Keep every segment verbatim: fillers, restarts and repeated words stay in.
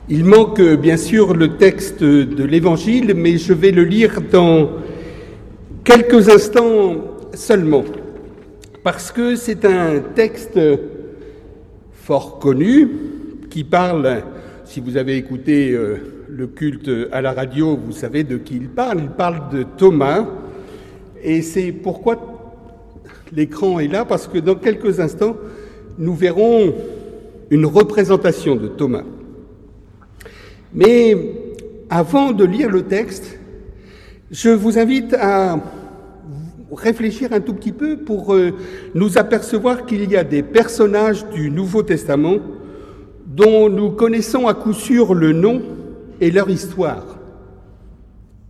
Il manque bien sûr le texte de l'Évangile, mais je vais le lire dans quelques instants seulement, parce que c'est un texte fort connu qui parle, si vous avez écouté euh, le culte à la radio, vous savez de qui il parle, il parle de Thomas, et c'est pourquoi l'écran est là, parce que dans quelques instants, nous verrons une représentation de Thomas. Mais avant de lire le texte, je vous invite à réfléchir un tout petit peu pour euh, nous apercevoir qu'il y a des personnages du Nouveau Testament dont nous connaissons à coup sûr le nom et leur histoire. Lesquels ?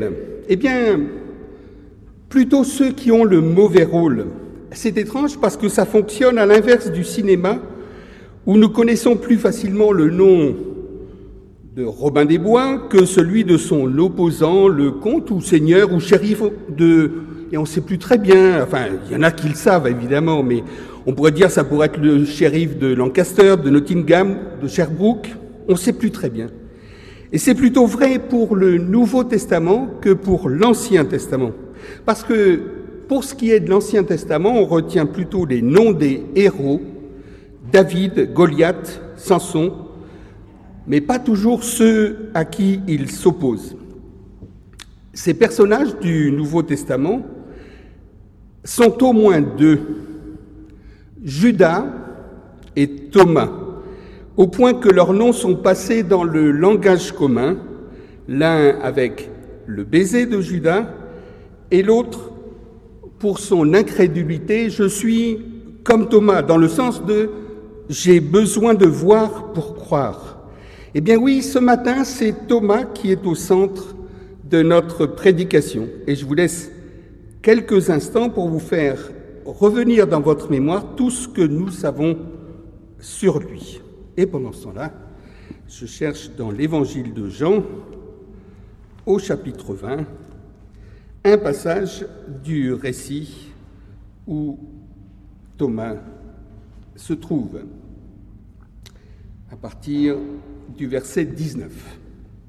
Eh bien, plutôt ceux qui ont le mauvais rôle. C'est étrange parce que ça fonctionne à l'inverse du cinéma, où nous connaissons plus facilement le nom de Robin des Bois que celui de son opposant, le comte ou seigneur ou shérif de... Et on ne sait plus très bien, enfin, il y en a qui le savent évidemment, mais on pourrait dire que ça pourrait être le shérif de Lancaster, de Nottingham, de Sherbrooke, on ne sait plus très bien. Et c'est plutôt vrai pour le Nouveau Testament que pour l'Ancien Testament. Parce que pour ce qui est de l'Ancien Testament, on retient plutôt les noms des héros, David, Goliath, Samson, mais pas toujours ceux à qui il s'oppose. Ces personnages du Nouveau Testament sont au moins deux, Judas et Thomas, au point que leurs noms sont passés dans le langage commun, l'un avec le baiser de Judas et l'autre pour son incrédulité. Je suis comme Thomas, dans le sens de « j'ai besoin de voir pour croire ». Eh bien oui, ce matin, c'est Thomas qui est au centre de notre prédication. Et je vous laisse quelques instants pour vous faire revenir dans votre mémoire tout ce que nous savons sur lui. Et pendant ce temps-là, je cherche dans l'Évangile de Jean, au chapitre vingt, un passage du récit où Thomas se trouve, à partir du verset dix-neuf.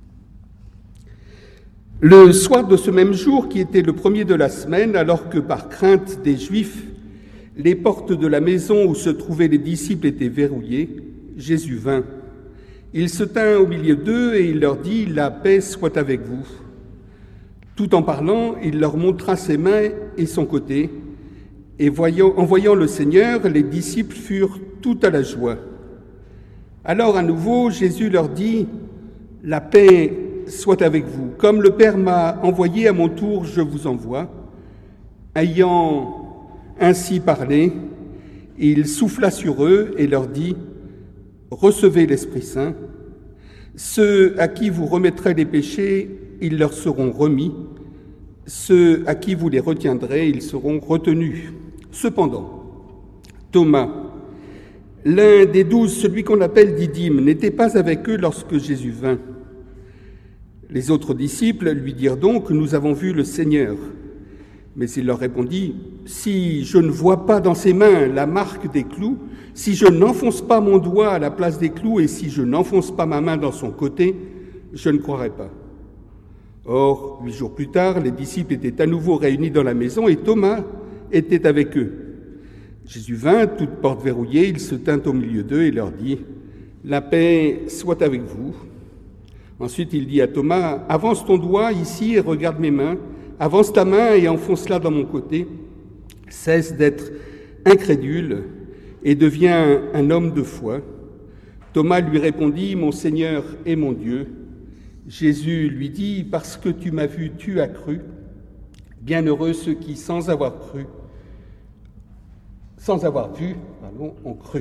Le soir de ce même jour, qui était le premier de la semaine, alors que par crainte des Juifs, les portes de la maison où se trouvaient les disciples étaient verrouillées, Jésus vint. Il se tint au milieu d'eux et il leur dit « La paix soit avec vous ». Tout en parlant, il leur montra ses mains et son côté, et voyant, en voyant le Seigneur, les disciples furent tout à la joie. Alors à nouveau, Jésus leur dit « La paix soit avec vous. Comme le Père m'a envoyé, à mon tour, je vous envoie. » Ayant ainsi parlé, il souffla sur eux et leur dit « Recevez l'Esprit Saint. Ceux à qui vous remettrez les péchés, ils leur seront remis. Ceux à qui vous les retiendrez, ils seront retenus. » Cependant, Thomas, l'un des douze, celui qu'on appelle Didyme, n'était pas avec eux lorsque Jésus vint. Les autres disciples lui dirent donc « Nous avons vu le Seigneur. » Mais il leur répondit « Si je ne vois pas dans ses mains la marque des clous, si je n'enfonce pas mon doigt à la place des clous et si je n'enfonce pas ma main dans son côté, je ne croirai pas. » Or, huit jours plus tard, les disciples étaient à nouveau réunis dans la maison et Thomas était avec eux. Jésus vint, toutes portes verrouillées, il se tint au milieu d'eux et leur dit « La paix soit avec vous. » Ensuite, il dit à Thomas « Avance ton doigt ici et regarde mes mains. Avance ta main et enfonce-la dans mon côté. Cesse d'être incrédule et deviens un homme de foi. » Thomas lui répondit « Mon Seigneur et mon Dieu. » Jésus lui dit « Parce que tu m'as vu, tu as cru. Bienheureux ceux qui, sans avoir cru, sans avoir vu, pardon, ont cru. »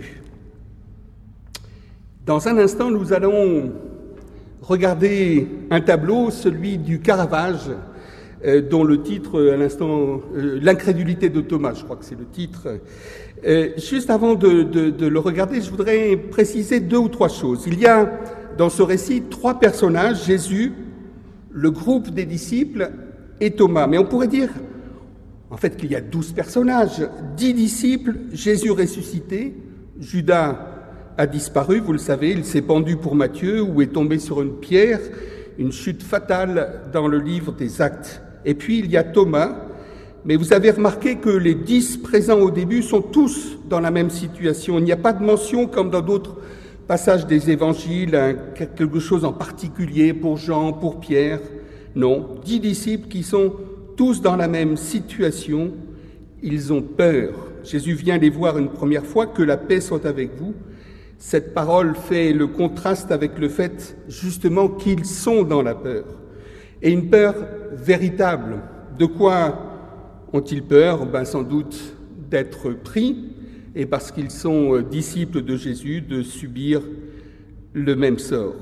Dans un instant, nous allons regarder un tableau, celui du Caravage, euh, dont le titre, à l'instant, euh, l'incrédulité de Thomas, je crois que c'est le titre. Euh, juste avant de, de, de le regarder, je voudrais préciser deux ou trois choses. Il y a dans ce récit trois personnages, Jésus, le groupe des disciples et Thomas. Mais on pourrait dire, en fait, qu'il y a douze personnages, dix disciples, Jésus ressuscité, Judas a disparu, vous le savez, il s'est pendu pour Matthieu ou est tombé sur une pierre, une chute fatale dans le livre des Actes. Et puis il y a Thomas, mais vous avez remarqué que les dix présents au début sont tous dans la même situation. Il n'y a pas de mention, comme dans d'autres passages des évangiles, hein, quelque chose en particulier pour Jean, pour Pierre. Non, dix disciples qui sont tous dans la même situation. Ils ont peur. Jésus vient les voir une première fois, que la paix soit avec vous. Cette parole fait le contraste avec le fait justement qu'ils sont dans la peur. Et une peur véritable. De quoi ont-ils peur? Ben, sans doute d'être pris, et parce qu'ils sont disciples de Jésus, de subir le même sort.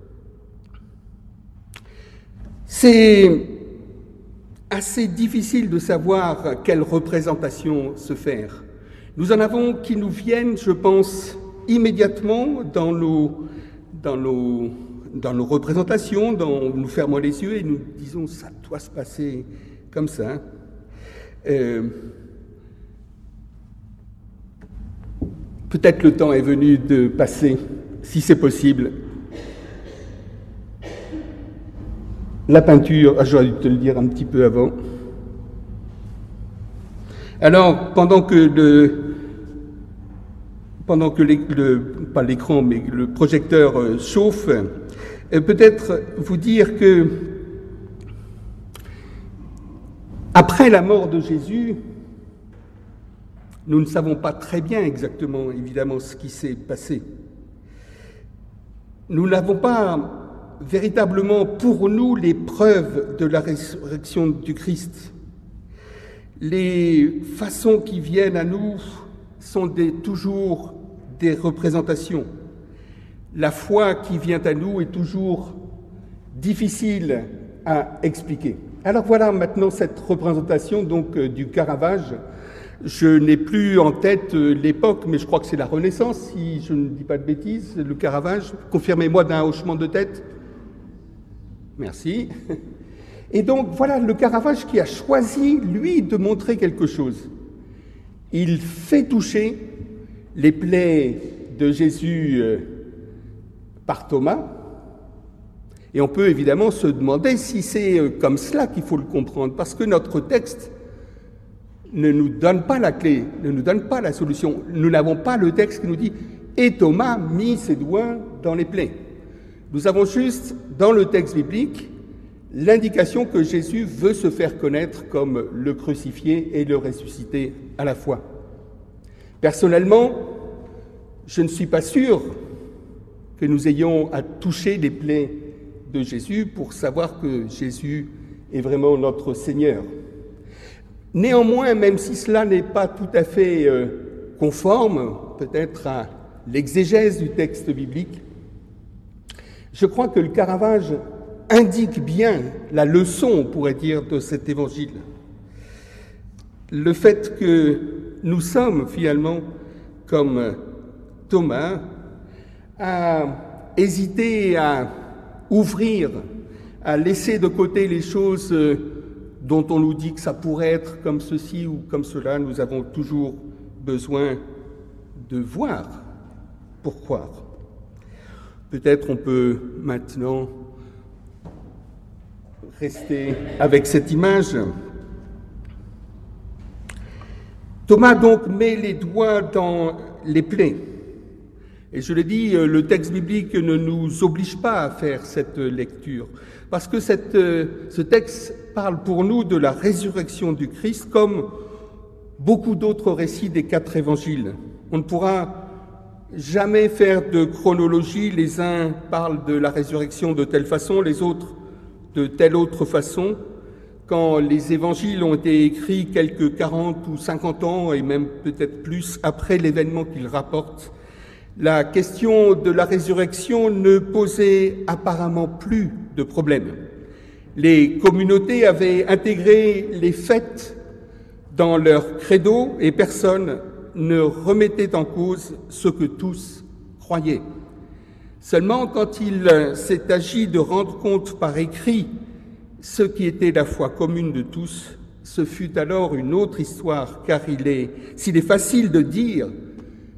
C'est assez difficile de savoir quelle représentation se faire. Nous en avons qui nous viennent, je pense, immédiatement dans nos, dans nos, dans nos représentations, dans, nous fermons les yeux et nous disons « ça doit se passer comme ça ». Euh, peut-être le temps est venu de passer, si c'est possible. La peinture, ah, j'aurais dû te le dire un petit peu avant. Alors, pendant que le, pendant que les, le, pas l'écran, mais le projecteur euh, chauffe, euh, peut-être vous dire que après la mort de Jésus, nous ne savons pas très bien exactement, évidemment, ce qui s'est passé. Nous n'avons pas véritablement pour nous les preuves de la résurrection du Christ. Les façons qui viennent à nous sont des, toujours des représentations. La foi qui vient à nous est toujours difficile à expliquer. Alors voilà maintenant cette représentation donc euh, du Caravage. Je n'ai plus en tête euh, l'époque, mais je crois que c'est la Renaissance, si je ne dis pas de bêtises, le Caravage. Confirmez-moi d'un hochement de tête. Merci. Et donc, voilà le Caravage qui a choisi, lui, de montrer quelque chose. Il fait toucher les plaies de Jésus euh, par Thomas. Et on peut évidemment se demander si c'est euh, comme cela qu'il faut le comprendre, parce que notre texte ne nous donne pas la clé, ne nous donne pas la solution. Nous n'avons pas le texte qui nous dit « Et Thomas mit ses doigts dans les plaies ». Nous avons juste, dans le texte biblique, l'indication que Jésus veut se faire connaître comme le crucifié et le ressuscité à la fois. Personnellement, je ne suis pas sûr que nous ayons à toucher les plaies de Jésus pour savoir que Jésus est vraiment notre Seigneur. Néanmoins, même si cela n'est pas tout à fait euh, conforme, peut-être à l'exégèse du texte biblique, je crois que le Caravage indique bien la leçon, on pourrait dire, de cet évangile. Le fait que nous sommes finalement, comme Thomas, à hésiter à ouvrir, à laisser de côté les choses dont on nous dit que ça pourrait être comme ceci ou comme cela. Nous avons toujours besoin de voir pour croire. Peut-être on peut maintenant rester avec cette image. Thomas donc met les doigts dans les plaies. Et je l'ai dit, le texte biblique ne nous oblige pas à faire cette lecture, parce que cette, ce texte parle pour nous de la résurrection du Christ comme beaucoup d'autres récits des quatre évangiles. On ne pourra jamais faire de chronologie, les uns parlent de la résurrection de telle façon, les autres de telle autre façon. Quand les évangiles ont été écrits quelques quarante ou cinquante ans, et même peut-être plus, après l'événement qu'ils rapportent, la question de la résurrection ne posait apparemment plus de problème. Les communautés avaient intégré les fêtes dans leur credo et personne ne remettait en cause ce que tous croyaient. Seulement, quand il s'est agi de rendre compte par écrit ce qui était la foi commune de tous, ce fut alors une autre histoire, car il est, s'il est facile de dire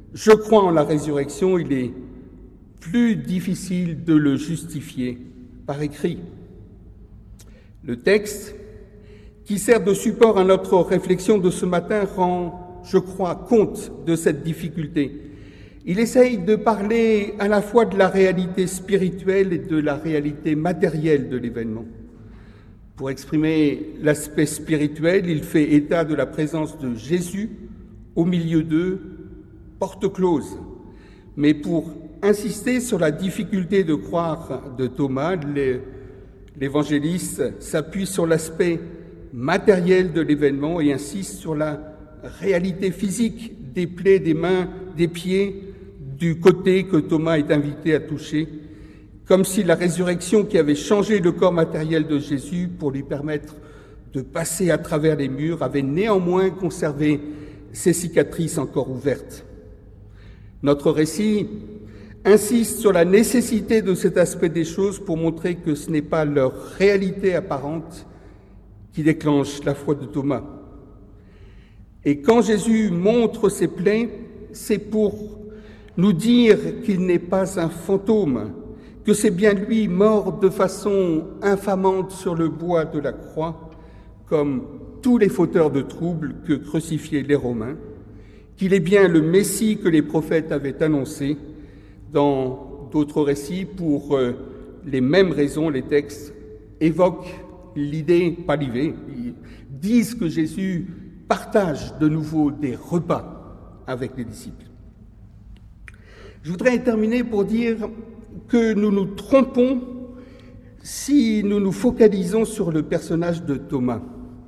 je crois en la résurrection, il est plus difficile de le justifier par écrit. Le texte, qui sert de support à notre réflexion de ce matin, rend, je crois, compte de cette difficulté. Il essaye de parler à la fois de la réalité spirituelle et de la réalité matérielle de l'événement. Pour exprimer l'aspect spirituel, il fait état de la présence de Jésus au milieu d'eux, porte close. Mais pour insister sur la difficulté de croire de Thomas, l'évangéliste s'appuie sur l'aspect matériel de l'événement et insiste sur la réalité physique des plaies, des mains, des pieds, du côté que Thomas est invité à toucher, comme si la résurrection qui avait changé le corps matériel de Jésus pour lui permettre de passer à travers les murs avait néanmoins conservé ses cicatrices encore ouvertes. Notre récit insiste sur la nécessité de cet aspect des choses pour montrer que ce n'est pas leur réalité apparente qui déclenche la foi de Thomas. Et quand Jésus montre ses plaies, c'est pour nous dire qu'il n'est pas un fantôme, que c'est bien lui mort de façon infamante sur le bois de la croix, comme tous les fauteurs de troubles que crucifiaient les Romains, qu'il est bien le Messie que les prophètes avaient annoncé. Dans d'autres récits, pour les mêmes raisons, les textes évoquent l'idée, pas l'idée, ils disent que Jésus partage de nouveau des repas avec les disciples. Je voudrais terminer pour dire que nous nous trompons si nous nous focalisons sur le personnage de Thomas.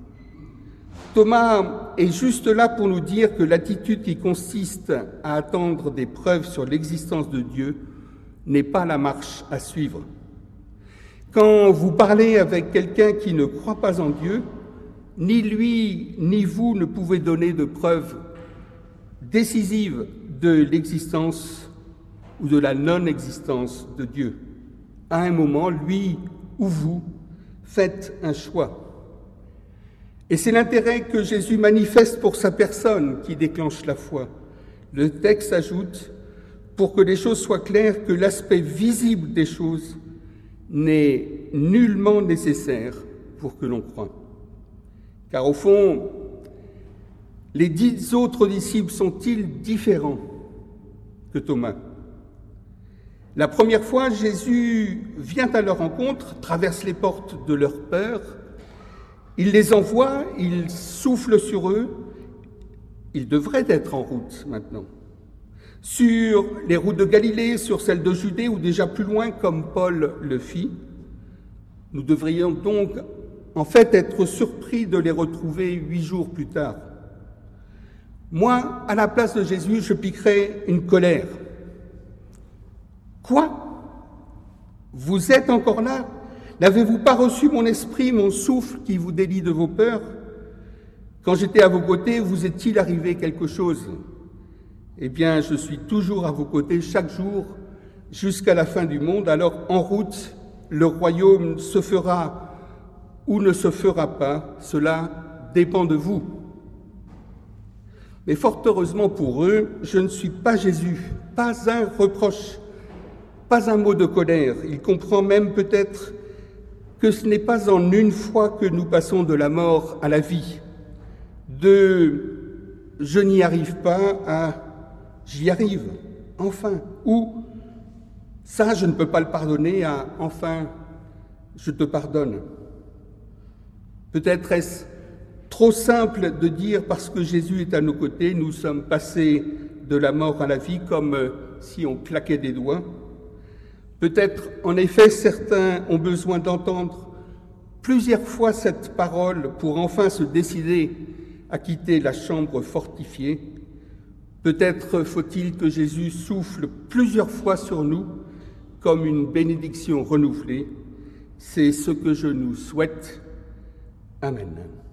Thomas est juste là pour nous dire que l'attitude qui consiste à attendre des preuves sur l'existence de Dieu n'est pas la marche à suivre. Quand vous parlez avec quelqu'un qui ne croit pas en Dieu, ni lui ni vous ne pouvez donner de preuves décisives de l'existence ou de la non-existence de Dieu. À un moment, lui ou vous faites un choix. Et c'est l'intérêt que Jésus manifeste pour sa personne qui déclenche la foi. Le texte ajoute, pour que les choses soient claires, que l'aspect visible des choses n'est nullement nécessaire pour que l'on croie. Car au fond, les dix autres disciples sont-ils différents que Thomas ? La première fois, Jésus vient à leur rencontre, traverse les portes de leur peur, il les envoie, il souffle sur eux, ils devraient être en route maintenant. Sur les routes de Galilée, sur celles de Judée ou déjà plus loin comme Paul le fit, nous devrions donc en fait être surpris de les retrouver huit jours plus tard. Moi, à la place de Jésus, je piquerais une colère. Quoi ? Vous êtes encore là ? N'avez-vous pas reçu mon esprit, mon souffle qui vous délie de vos peurs ? Quand j'étais à vos côtés, vous est-il arrivé quelque chose ? Eh bien, je suis toujours à vos côtés chaque jour jusqu'à la fin du monde. Alors, en route, le royaume se fera ou ne se fera pas. Cela dépend de vous. Mais fort heureusement pour eux, je ne suis pas Jésus, pas un reproche. Pas un mot de colère. Il comprend même peut-être que ce n'est pas en une fois que nous passons de la mort à la vie, de « je n'y arrive pas » à « j'y arrive, enfin », ou « ça, je ne peux pas le pardonner » à « enfin, je te pardonne ». Peut-être est-ce trop simple de dire parce que Jésus est à nos côtés, nous sommes passés de la mort à la vie comme si on claquait des doigts. Peut-être, en effet, certains ont besoin d'entendre plusieurs fois cette parole pour enfin se décider à quitter la chambre fortifiée. Peut-être faut-il que Jésus souffle plusieurs fois sur nous comme une bénédiction renouvelée. C'est ce que je nous souhaite. Amen.